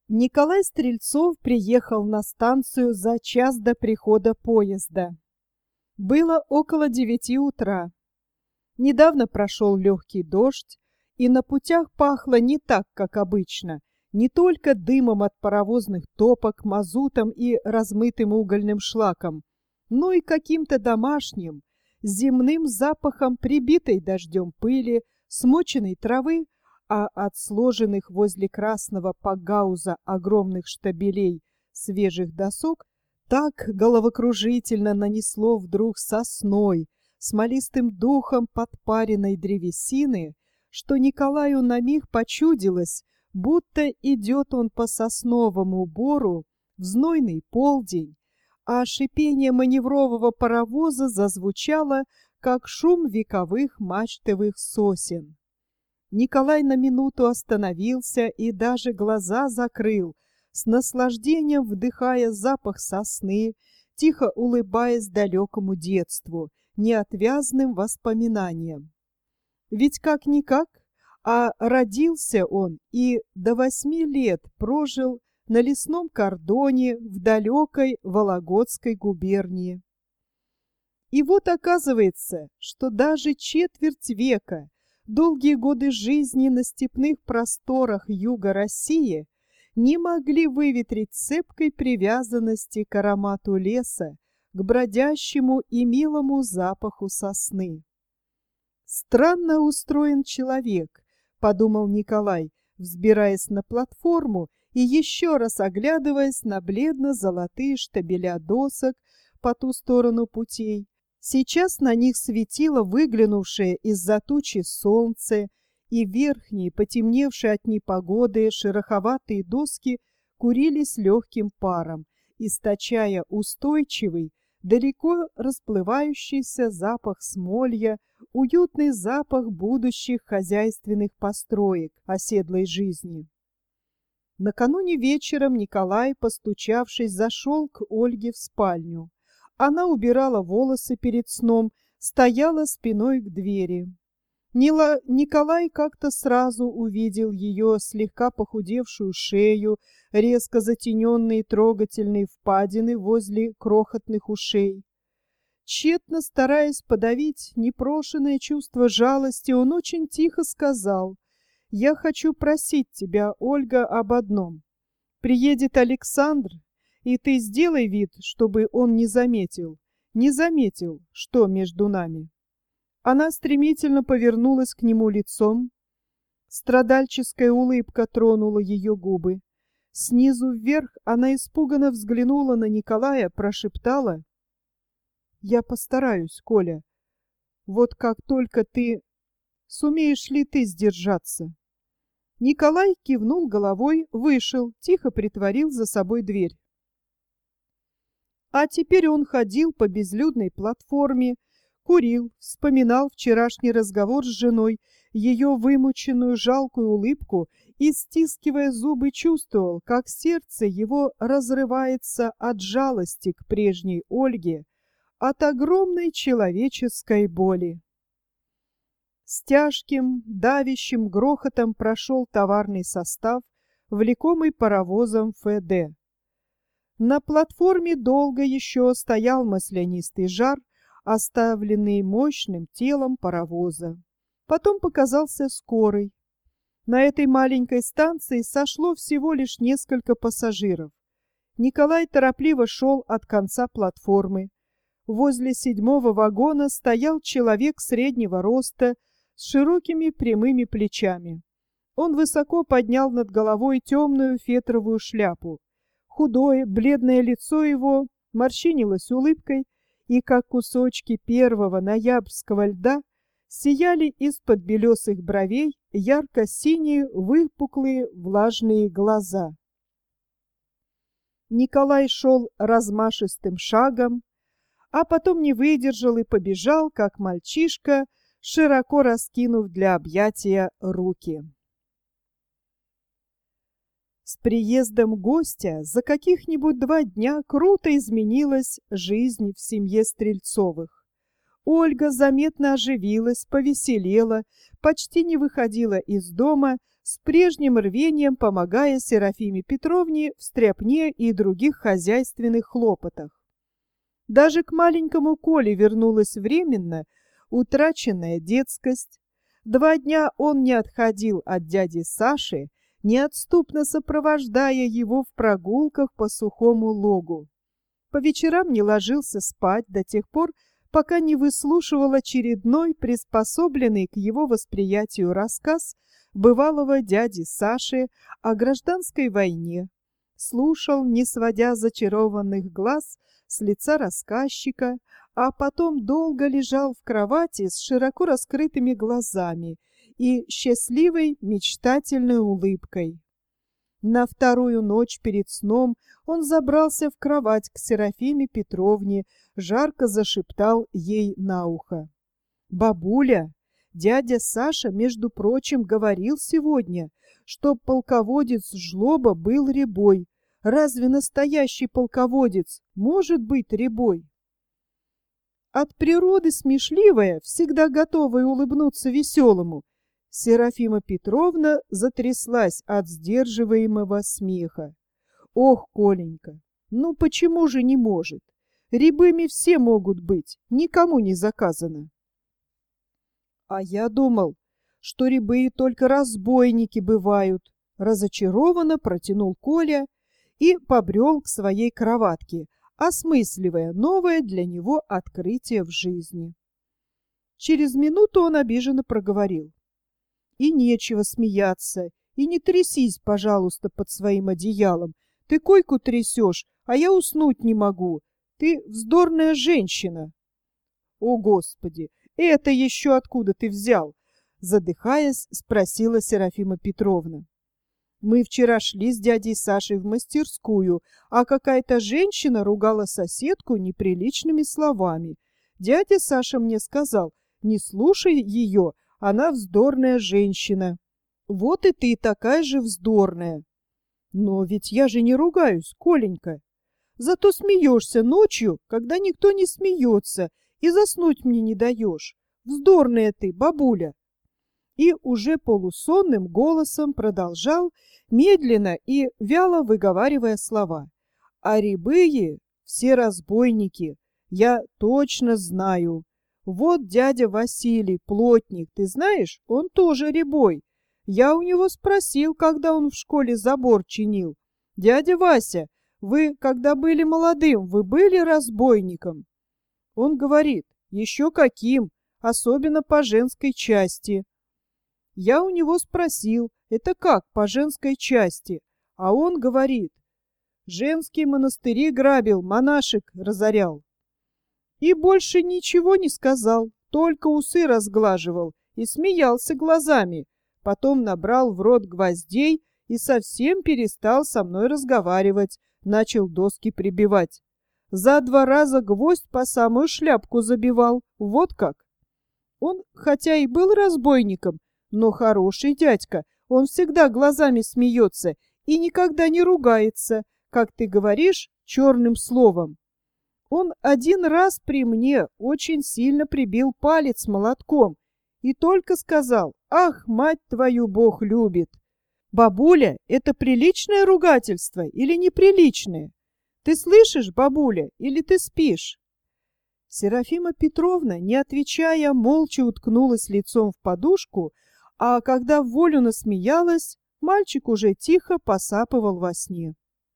Николай Стрельцов приехал на станцию за час до прихода поезда. Было около 9 утра. Недавно прошел легкий дождь, и на путях пахло не так, как обычно, не только дымом от паровозных топок, мазутом и размытым угольным шлаком, но и каким-то домашним, земным запахом прибитой дождем пыли, смоченной травы, а от сложенных возле красного пакгауза огромных штабелей свежих досок так головокружительно нанесло вдруг сосной, смолистым духом подпаренной древесины, что Николаю на миг почудилось, будто идет он по сосновому бору в знойный полдень, а шипение маневрового паровоза зазвучало, как шум вековых мачтовых сосен. Николай на минуту остановился и даже глаза закрыл, с наслаждением вдыхая запах сосны, тихо улыбаясь далекому детству, неотвязным воспоминаниям. Ведь как-никак, а родился он и до 8 лет прожил на лесном кордоне в далекой Вологодской губернии. И вот оказывается, что даже четверть века, долгие годы жизни на степных просторах юга России не могли выветрить цепкой привязанности к аромату леса, к бродящему и милому запаху сосны. «Странно устроен человек», — подумал Николай, взбираясь на платформу и еще раз оглядываясь на бледно-золотые штабеля досок по ту сторону путей. Сейчас на них светило выглянувшее из-за тучи солнце, и верхние, потемневшие от непогоды, шероховатые доски курились легким паром, источая устойчивый, далеко расплывающийся запах смолья, уютный запах будущих хозяйственных построек оседлой жизни. Накануне вечером Николай, постучавшись, зашел к Ольге в спальню. Она убирала волосы перед сном, стояла спиной к двери. Николай как-то сразу увидел ее слегка похудевшую шею, резко затененные трогательные впадины возле крохотных ушей. Тщетно стараясь подавить непрошенное чувство жалости, он очень тихо сказал: «Я хочу просить тебя, Ольга, об одном. Приедет Александр, и ты сделай вид, чтобы он не заметил, что между нами». Она стремительно повернулась к нему лицом. Страдальческая улыбка тронула ее губы. Снизу вверх она испуганно взглянула на Николая, прошептала: «Я постараюсь, Коля. Вот как только ты... Сумеешь ли ты сдержаться?» Николай кивнул головой, вышел, тихо притворил за собой дверь. А теперь он ходил по безлюдной платформе, курил, вспоминал вчерашний разговор с женой, ее вымученную жалкую улыбку и, стискивая зубы, чувствовал, как сердце его разрывается от жалости к прежней Ольге, от огромной человеческой боли. С тяжким, давящим грохотом прошел товарный состав, влекомый паровозом ФД. На платформе долго еще стоял маслянистый жар, оставленный мощным телом паровоза. Потом показался скорый. На этой маленькой станции сошло всего лишь несколько пассажиров. Николай торопливо шел от конца платформы. Возле 7-го вагона стоял человек среднего роста с широкими прямыми плечами. Он высоко поднял над головой темную фетровую шляпу. Худое, бледное лицо его морщинилось улыбкой, и, как кусочки первого ноябрьского льда, сияли из-под белесых бровей ярко-синие, выпуклые, влажные глаза. Николай шел размашистым шагом, а потом не выдержал и побежал, как мальчишка, широко раскинув для объятия руки. С приездом гостя за каких-нибудь 2 дня круто изменилась жизнь в семье Стрельцовых. Ольга заметно оживилась, повеселела, почти не выходила из дома, с прежним рвением помогая Серафиме Петровне в стряпне и других хозяйственных хлопотах. Даже к маленькому Коле вернулась временно утраченная детскость. 2 дня он не отходил от дяди Саши, неотступно сопровождая его в прогулках по сухому логу. По вечерам не ложился спать до тех пор, пока не выслушивал очередной, приспособленный к его восприятию рассказ бывалого дяди Саши о гражданской войне. Слушал, не сводя зачарованных глаз с лица рассказчика, а потом долго лежал в кровати с широко раскрытыми глазами и счастливой мечтательной улыбкой. На 2-ю ночь перед сном он забрался в кровать к Серафиме Петровне, жарко зашептал ей на ухо: «Бабуля, дядя Саша, между прочим, говорил сегодня, что полководец Жлоба был рябой. Разве настоящий полководец может быть рябой?» От природы смешливая, всегда готовая улыбнуться веселому, Серафима Петровна затряслась от сдерживаемого смеха. «Ох, Коленька, ну почему же не может? Рябыми все могут быть, никому не заказано». «А я думал, что рябые только разбойники бывают», — разочарованно протянул Коля и побрел к своей кроватке, осмысливая новое для него открытие в жизни. Через минуту он обиженно проговорил: «И нечего смеяться, и не трясись, пожалуйста, под своим одеялом. Ты койку трясешь, а я уснуть не могу. Ты вздорная женщина». «О, Господи, это еще откуда ты взял?» Задыхаясь, спросила Серафима Петровна. «Мы вчера шли с дядей Сашей в мастерскую, а какая-то женщина ругала соседку неприличными словами. Дядя Саша мне сказал: не слушай ее, она вздорная женщина. Вот и ты такая же вздорная». «Но ведь я же не ругаюсь, Коленька. Зато смеешься ночью, когда никто не смеется, и заснуть мне не даешь. Вздорная ты, бабуля». И уже полусонным голосом продолжал, медленно и вяло выговаривая слова: «А рябые все разбойники, я точно знаю. Вот дядя Василий, плотник, ты знаешь, он тоже рябой. Я у него спросил, когда он в школе забор чинил: дядя Вася, вы, когда были молодым, вы были разбойником?» Он говорит: «Еще каким, особенно по женской части». Я у него спросил: «Это как по женской части?» А он говорит: «Женские монастыри грабил, монашек разорял». И больше ничего не сказал, только усы разглаживал и смеялся глазами. Потом набрал в рот гвоздей и совсем перестал со мной разговаривать, начал доски прибивать. За 2 раза гвоздь по самую шляпку забивал, вот как. Он, хотя и был разбойником, но хороший дядька, он всегда глазами смеется и никогда не ругается, как ты говоришь, черным словом. Он 1 раз при мне очень сильно прибил палец молотком и только сказал: «Ах, мать твою, Бог любит!» Бабуля, это приличное ругательство или неприличное? Ты слышишь, бабуля, или ты спишь? Серафима Петровна, не отвечая, молча уткнулась лицом в подушку, а когда вволю насмеялась, мальчик уже тихо посапывал во сне.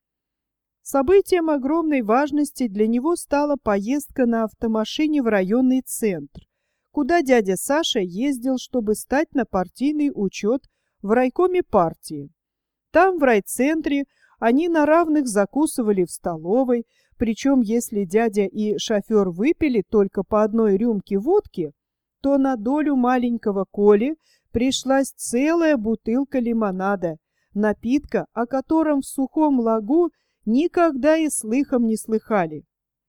Событием огромной важности для него стала поездка на автомашине в районный центр, куда дядя Саша ездил, чтобы стать на партийный учет в райкоме партии. Там, в райцентре, они на равных закусывали в столовой, причем если дядя и шофер выпили только по 1 рюмке водки, то на долю маленького Коли пришлась целая бутылка лимонада, напитка, о котором в Сухом Логу никогда и слыхом не слыхали.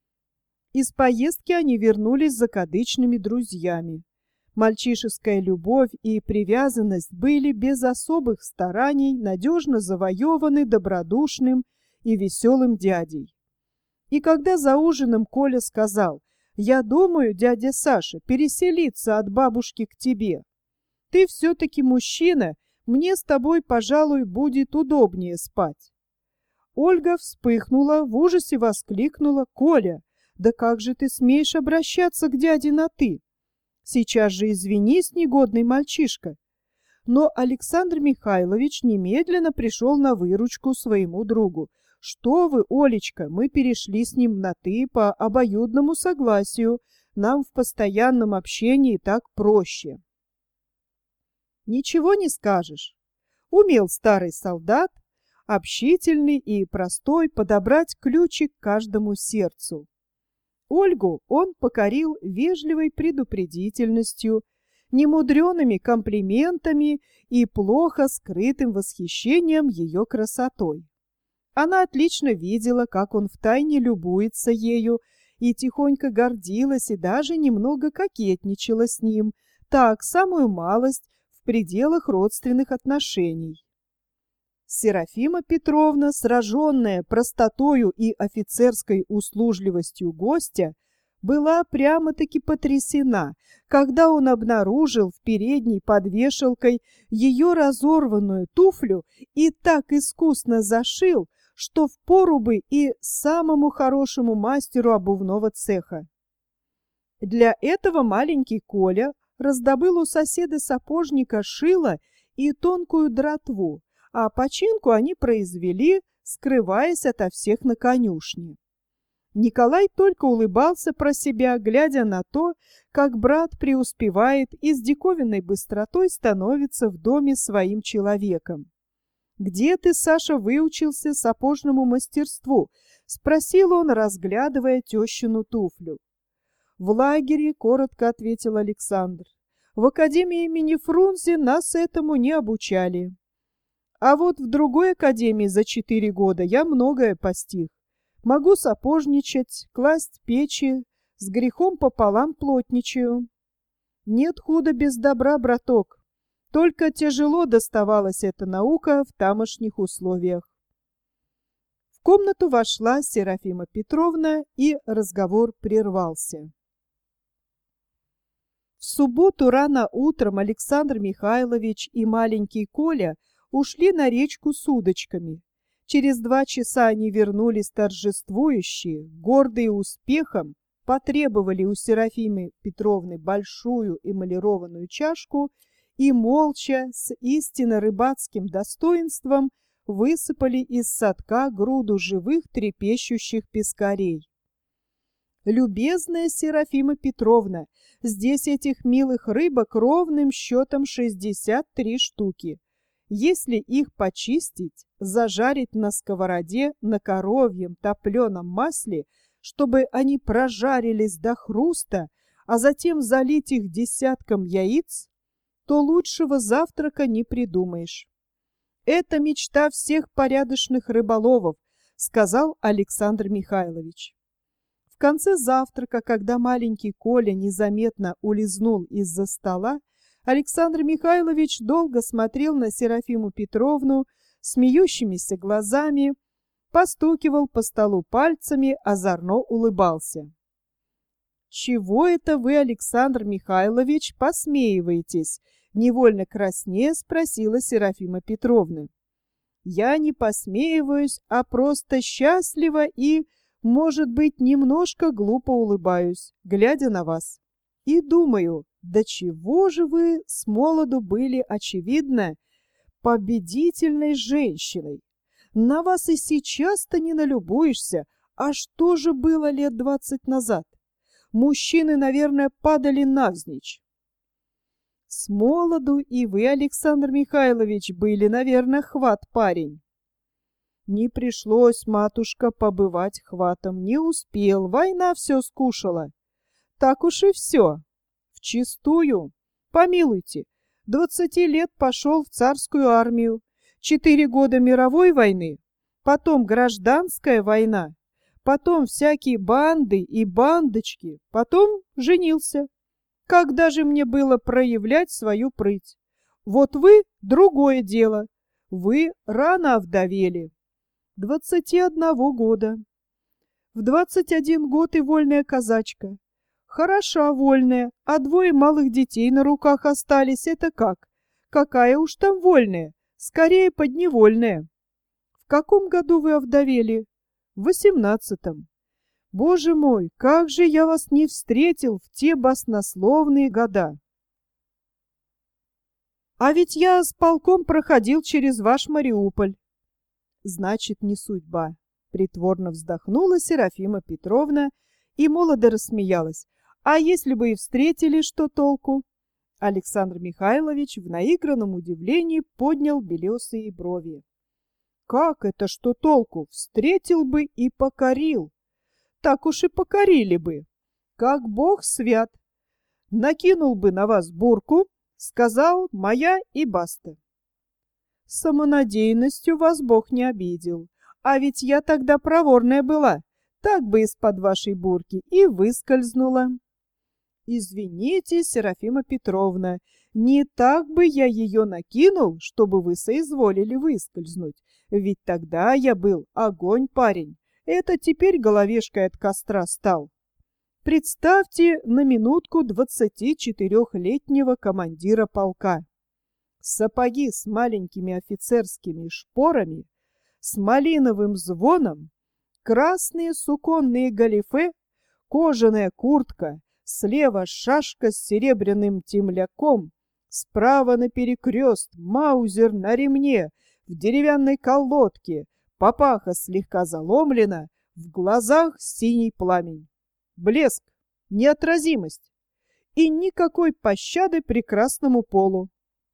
Из поездки они вернулись закадычными друзьями. Мальчишеская любовь и привязанность были без особых стараний надежно завоеваны добродушным и веселым дядей. И когда за ужином Коля сказал: «Я думаю, дядя Саша, переселиться от бабушки к тебе. Ты все-таки мужчина, Мне с тобой, пожалуй, будет удобнее спать». Ольга вспыхнула, в ужасе воскликнула: «Коля, да как же ты смеешь обращаться к дяде на «ты»? Сейчас же извинись, негодный мальчишка». Но Александр Михайлович немедленно пришел на выручку своему другу. «Что вы, Олечка, мы перешли с ним на «ты» по обоюдному согласию. Нам в постоянном общении так проще». Ничего не скажешь. Умел старый солдат, общительный и простой, подобрать ключик к каждому сердцу. Ольгу он покорил вежливой предупредительностью, немудреными комплиментами и плохо скрытым восхищением ее красотой. Она отлично видела, как он втайне любуется ею, и тихонько гордилась и даже немного кокетничала с ним, так, самую малость, в пределах родственных отношений. Серафима Петровна, сраженная простотою и офицерской услужливостью гостя, была прямо-таки потрясена, когда он обнаружил в передней под вешалкой ее разорванную туфлю и так искусно зашил, что впору бы и самому хорошему мастеру обувного цеха. Для этого маленький Коля раздобыл у соседа-сапожника шило и тонкую дратву, а починку они произвели, скрываясь ото всех на конюшне. Николай только улыбался про себя, глядя на то, как брат преуспевает и с диковинной быстротой становится в доме своим человеком. «Где ты, Саша, выучился сапожному мастерству?» — спросил он, разглядывая тещину туфлю. «В лагере», — коротко ответил Александр. «В академии имени Фрунзе нас этому не обучали. А вот в другой академии за 4 года я многое постиг. Могу сапожничать, класть печи, с грехом пополам плотничаю. Нет худа без добра, браток. Только тяжело доставалась эта наука в тамошних условиях». В комнату вошла Серафима Петровна, и разговор прервался. В субботу рано утром Александр Михайлович и маленький Коля ушли на речку с удочками. Через 2 часа они вернулись торжествующие, гордые успехом, потребовали у Серафимы Петровны большую эмалированную чашку и молча, с истинно рыбацким достоинством, высыпали из садка груду живых трепещущих пескарей. «Любезная Серафима Петровна, здесь этих милых рыбок ровным счетом 63 штуки. Если их почистить, зажарить на сковороде на коровьем топленом масле, чтобы они прожарились до хруста, а затем залить их десятком яиц, то лучшего завтрака не придумаешь. Это мечта всех порядочных рыболовов», — сказал Александр Михайлович. В конце завтрака, когда маленький Коля незаметно улизнул из-за стола, Александр Михайлович долго смотрел на Серафиму Петровну смеющимися глазами, постукивал по столу пальцами, озорно улыбался. «Чего это вы, Александр Михайлович, посмеиваетесь?» — невольно краснея спросила Серафима Петровна. «Я не посмеиваюсь, а просто счастлива и, может быть, немножко глупо улыбаюсь, глядя на вас. И думаю, да чего же вы с молоду были, очевидно, победительной женщиной? На вас и сейчас-то не налюбуешься, а что же было лет 20 назад? Мужчины, наверное, падали навзничь». «С молоду и вы, Александр Михайлович, были, наверное, хват парень». «Не пришлось, матушка, побывать хватом, не успел, война все скушала». «Так уж и все. Вчистую. Помилуйте, 20 лет пошел в царскую армию, 4 года мировой войны, потом гражданская война, потом всякие банды и бандочки, потом женился. Когда же мне было проявлять свою прыть? Вот вы — другое дело. Вы рано овдовели. 21 года. В 21 год и вольная казачка. Хороша вольная, а 2 малых детей на руках остались. Это как? Какая уж там вольная, скорее подневольная. В каком году вы овдовели? В 18-м. Боже мой, как же я вас не встретил в те баснословные года! А ведь я с полком проходил через ваш Мариуполь. Значит, не судьба. Притворно вздохнула Серафима Петровна и молодо рассмеялась. А если бы и встретили, что толку? Александр Михайлович в наигранном удивлении поднял белесые брови. Как это что толку? Встретил бы и покорил. Так уж и покорили бы. Как Бог свят. Накинул бы на вас бурку, сказал «моя» и баста. Самонадеянностью вас Бог не обидел. А ведь я тогда проворная была, так бы из-под вашей бурки и выскользнула. Извините, Серафима Петровна, не так бы я ее накинул, чтобы вы соизволили выскользнуть, ведь тогда я был огонь парень, это теперь головешкой от костра стал. Представьте на минутку 24-летнего командира полка. Сапоги с маленькими офицерскими шпорами, с малиновым звоном, красные суконные галифе, кожаная куртка, слева шашка с серебряным темляком, справа наперекрест маузер на ремне, в деревянной колодке, папаха слегка заломлена, в глазах синий пламень. Блеск, неотразимость и никакой пощады прекрасному полу.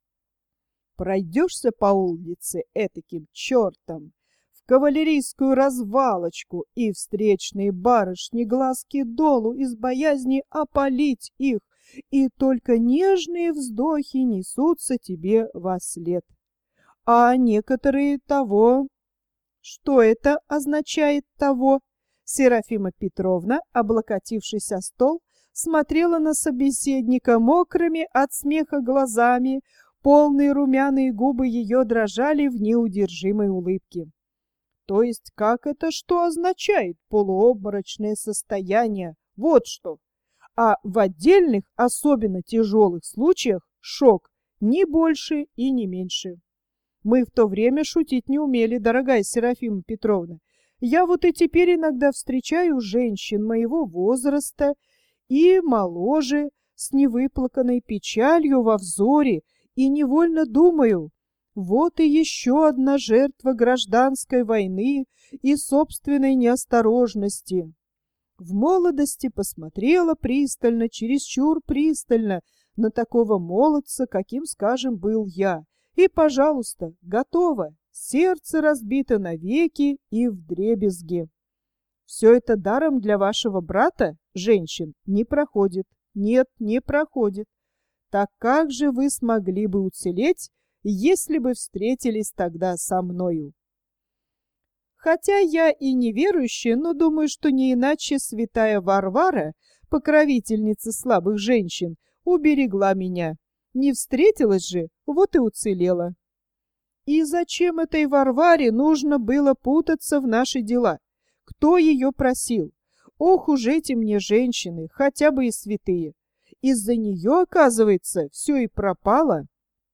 Пройдешься по улице этаким чертом, в кавалерийскую развалочку, и встречные барышни глазки долу из боязни опалить их, и только нежные вздохи несутся тебе вослед. А некоторые того... Что это означает того? Серафима Петровна, облокотившись о стол, смотрела на собеседника мокрыми от смеха глазами, полные румяные губы ее дрожали в неудержимой улыбке. То есть как это что означает полуобморочное состояние? Вот что. А в отдельных, особенно тяжелых случаях шок, ни больше и не меньше. Мы в то время шутить не умели, дорогая Серафима Петровна. Я вот и теперь иногда встречаю женщин моего возраста и моложе, с невыплаканной печалью во взоре, и невольно думаю, вот и еще одна жертва гражданской войны и собственной неосторожности. В молодости посмотрела пристально, чересчур пристально, на такого молодца, каким, скажем, был я, и, пожалуйста, готово. Сердце разбито навеки и вдребезги. Все это даром для вашего брата, женщин, не проходит. Нет, не проходит. Так как же вы смогли бы уцелеть, если бы встретились тогда со мною? Хотя я и неверующая, но думаю, что не иначе святая Варвара, покровительница слабых женщин, уберегла меня. Не встретилась же, вот и уцелела. И зачем этой Варваре нужно было путаться в наши дела? Кто ее просил? Ох уж эти мне женщины, хотя бы и святые. Из-за нее, оказывается, все и пропало.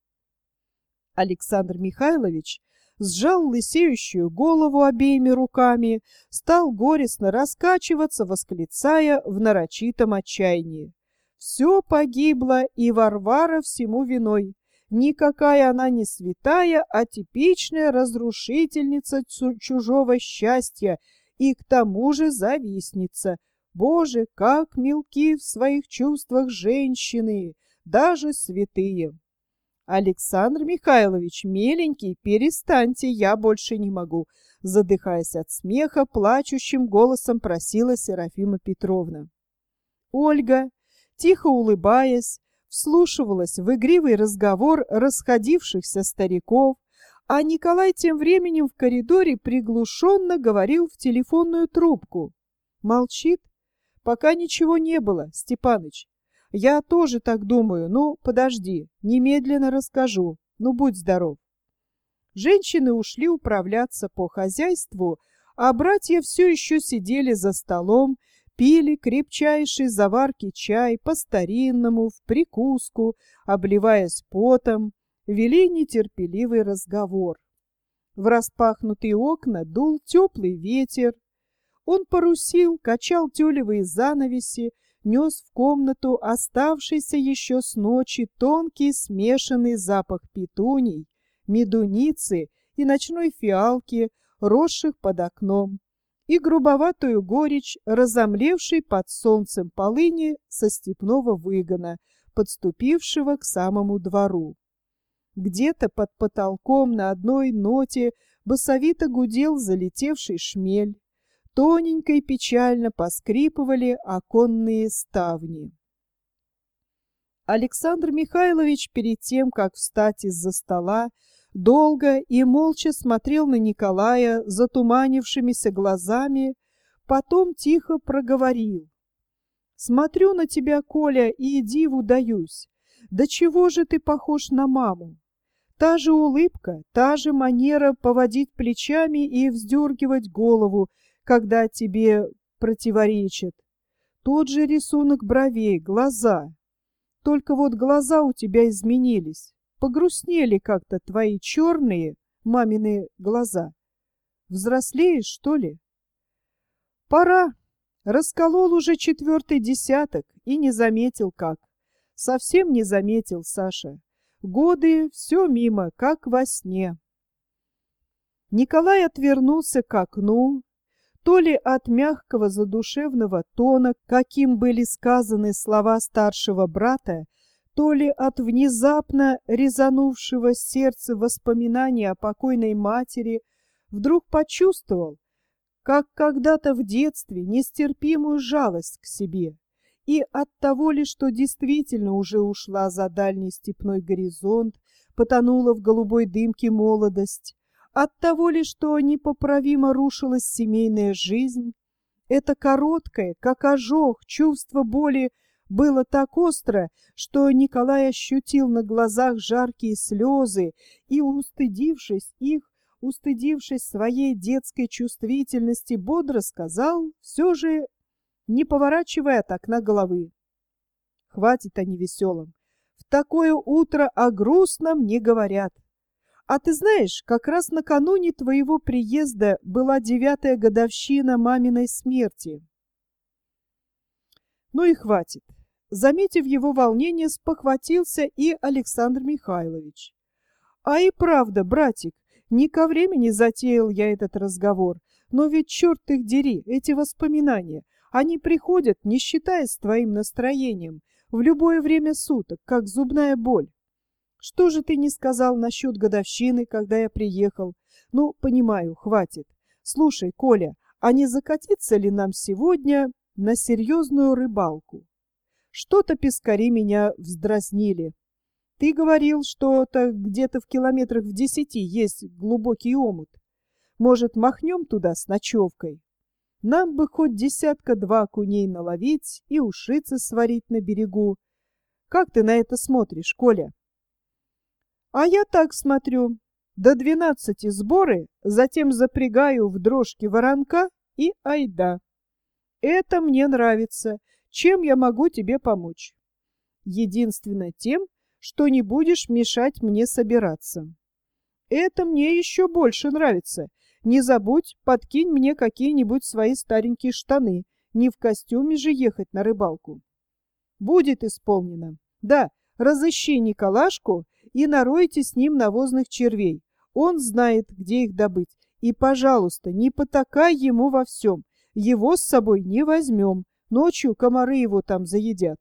Александр Михайлович сжал лысеющую голову обеими руками, стал горестно раскачиваться, восклицая в нарочитом отчаянии. Все погибло, и Варвара всему виной. Никакая она не святая, а типичная разрушительница чужого счастья и к тому же завистница. Боже, как мелки в своих чувствах женщины, даже святые. Александр Михайлович, миленький, перестаньте, я больше не могу. Задыхаясь от смеха, плачущим голосом просила Серафима Петровна. Ольга, тихо улыбаясь, вслушивалась в игривый разговор расходившихся стариков, а Николай тем временем в коридоре приглушенно говорил в телефонную трубку. Молчит? Пока ничего не было, Степаныч. Я тоже так думаю. Ну, подожди, немедленно расскажу. Ну, будь здоров. Женщины ушли управляться по хозяйству, а братья все еще сидели за столом, пили крепчайший заварки чай по-старинному, в прикуску, обливаясь потом, вели нетерпеливый разговор. В распахнутые окна дул теплый ветер. Он парусил, качал тюлевые занавеси, нес в комнату оставшийся еще с ночи тонкий смешанный запах петуний, медуницы и ночной фиалки, росших под окном, и грубоватую горечь, разомлевшей под солнцем полыни со степного выгона, подступившего к самому двору. Где-то под потолком на одной ноте басовито гудел залетевший шмель. Тоненько и печально поскрипывали оконные ставни. Александр Михайлович перед тем, как встать из-за стола, долго и молча смотрел на Николая затуманившимися глазами, потом тихо проговорил: «Смотрю на тебя, Коля, и диву даюсь. Да чего же ты похож на маму? Та же улыбка, та же манера поводить плечами и вздергивать голову, когда тебе противоречат. Тот же рисунок бровей, глаза. Только вот глаза у тебя изменились. Погрустнели как-то твои черные, мамины глаза. Взрослеешь, что ли?» «Пора. Расколол уже 4-й десяток и не заметил как. Совсем не заметил, Саша. Годы все мимо, как во сне». Николай отвернулся к окну, то ли от мягкого задушевного тона, каким были сказаны слова старшего брата, то ли от внезапно резанувшего сердце воспоминания о покойной матери, вдруг почувствовал, как когда-то в детстве, нестерпимую жалость к себе, и от того ли, что действительно уже ушла за дальний степной горизонт, потонула в голубой дымке молодость, от того ли, что непоправимо рушилась семейная жизнь. Это короткое, как ожог, чувство боли было так остро, что Николай ощутил на глазах жаркие слезы и, устыдившись их, устыдившись своей детской чувствительности, бодро сказал, все же не поворачивая от окна головы: «Хватит о невеселом. В такое утро о грустном не говорят. А ты знаешь, как раз накануне твоего приезда была 9-я годовщина маминой смерти». Ну и хватит. Заметив его волнение, спохватился и Александр Михайлович. «А и правда, братик, не ко времени затеял я этот разговор, но ведь, черт их дери, эти воспоминания, они приходят, не считаясь твоим настроением, в любое время суток, как зубная боль. Что же ты не сказал насчет годовщины, когда я приехал? Ну, понимаю, хватит. Слушай, Коля, а не закатиться ли нам сегодня на серьезную рыбалку? Что-то пескари меня вздразнили. Ты говорил, что-то где-то в километрах в 10 есть глубокий омут. Может, махнем туда с ночевкой? Нам бы хоть 1-2 окуней наловить и ушицы сварить на берегу. Как ты на это смотришь, Коля?» «А я так смотрю. До 12 сборы, затем запрягаю в дрожки воронка и айда. Это мне нравится. Чем я могу тебе помочь? Единственное тем, что не будешь мешать мне собираться. Это мне еще больше нравится. Не забудь, подкинь мне какие-нибудь свои старенькие штаны. Не в костюме же ехать на рыбалку». «Будет исполнено. Да, разыщи Николашку и наройте с ним навозных червей. Он знает, где их добыть. И, пожалуйста, не потакай ему во всем. Его с собой не возьмем. Ночью комары его там заедят.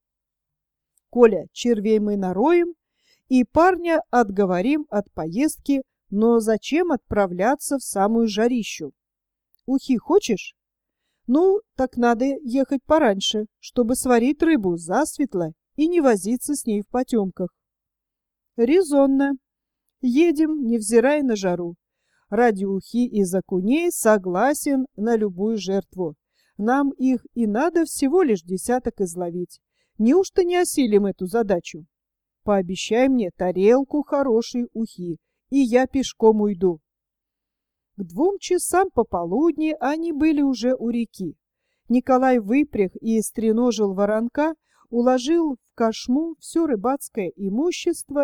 Коля, червей мы нароем, и парня отговорим от поездки, но зачем отправляться в самую жарищу? Ухи хочешь? Ну, так надо ехать пораньше, чтобы сварить рыбу засветло и не возиться с ней в потемках». «Резонно. Едем, невзирая на жару. Ради ухи из окуней согласен на любую жертву. Нам их и надо всего лишь 10 изловить. Неужто не осилим эту задачу? Пообещай мне тарелку хорошей ухи, и я пешком уйду». К 2 часам пополудни они были уже у реки. Николай выпряг и стреножил воронка, уложил в кошму все рыбацкое имущество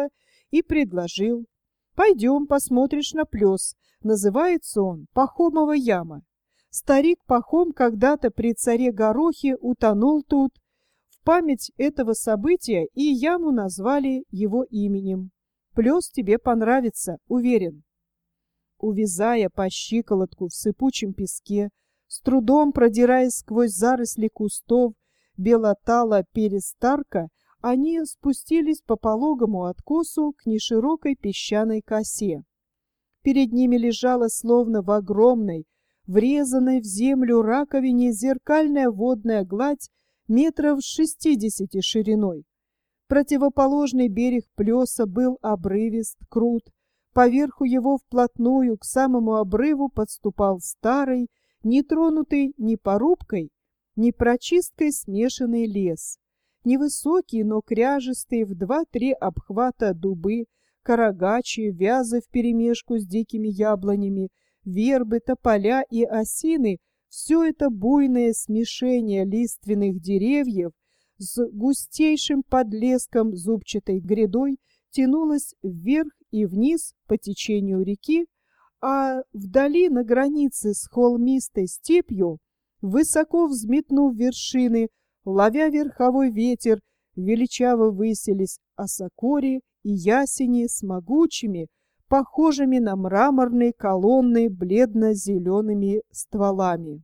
и предложил: «Пойдем, посмотришь на плес. Называется он Пахомова яма. Старик Пахом когда-то при царе Горохе утонул тут. В память этого события и яму назвали его именем. Плес тебе понравится, уверен». Увязая по щиколотку в сыпучем песке, с трудом продираясь сквозь заросли кустов белотала перестарка, они спустились по пологому откосу к неширокой песчаной косе. Перед ними лежала, словно в огромной, врезанной в землю раковине, зеркальная водная гладь метров 60 шириной. Противоположный берег плеса был обрывист, крут. Поверху его вплотную к самому обрыву подступал старый, нетронутый ни порубкой, ни прочисткой смешанный лес. Невысокие, но кряжестые в 2-3 обхвата дубы, карагачи, вязы вперемешку с дикими яблонями, вербы, тополя и осины — все это буйное смешение лиственных деревьев с густейшим подлеском зубчатой грядой тянулось вверх и вниз по течению реки, а вдали на границе с холмистой степью, высоко взметнув вершины, ловя верховой ветер, величаво высились осокори и ясени с могучими, похожими на мраморные колонны, бледно-зелеными стволами.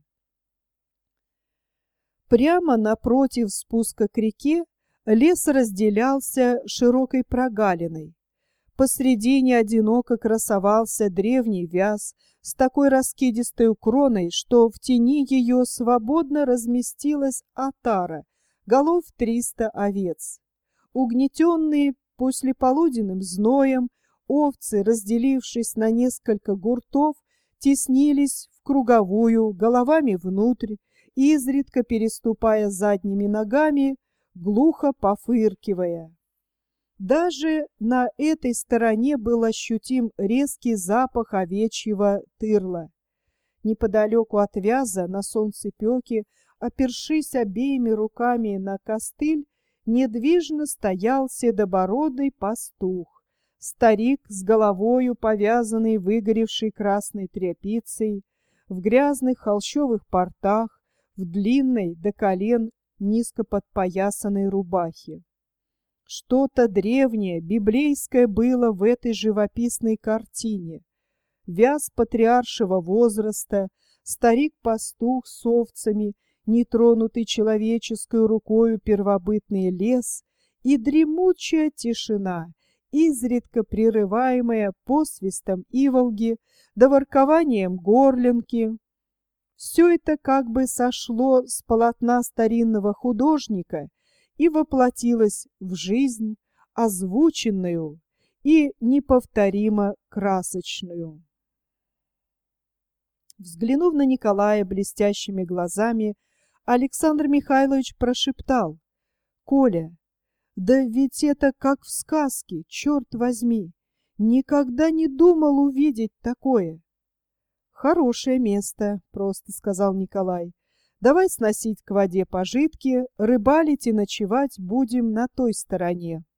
Прямо напротив спуска к реке лес разделялся широкой прогалиной. Посредине одиноко красовался древний вяз с такой раскидистой кроной, что в тени ее свободно разместилась отара, голов 300 овец. Угнетенные послеполуденным зноем, овцы, разделившись на несколько гуртов, теснились в круговую, головами внутрь, изредка переступая задними ногами, глухо пофыркивая. Даже на этой стороне был ощутим резкий запах овечьего тырла. Неподалеку от вяза, на солнцепеке, опершись обеими руками на костыль, недвижно стоял седобородый пастух, старик с головою, повязанный выгоревшей красной тряпицей, в грязных холщовых портах, в длинной до колен низко подпоясанной рубахе. Что-то древнее, библейское было в этой живописной картине. Вяз патриаршего возраста, старик-пастух с овцами, нетронутый человеческой рукою первобытный лес и дремучая тишина, изредка прерываемая посвистом иволги да воркованием горлинки. Все это как бы сошло с полотна старинного художника и воплотилось в жизнь, озвученную и неповторимо красочную. Взглянув на Николая блестящими глазами, Александр Михайлович прошептал: «Коля, да ведь это как в сказке, черт возьми! Никогда не думал увидеть такое!» «Хорошее место», — просто сказал Николай. «Давай сносить к воде пожитки, рыбалить и ночевать будем на той стороне».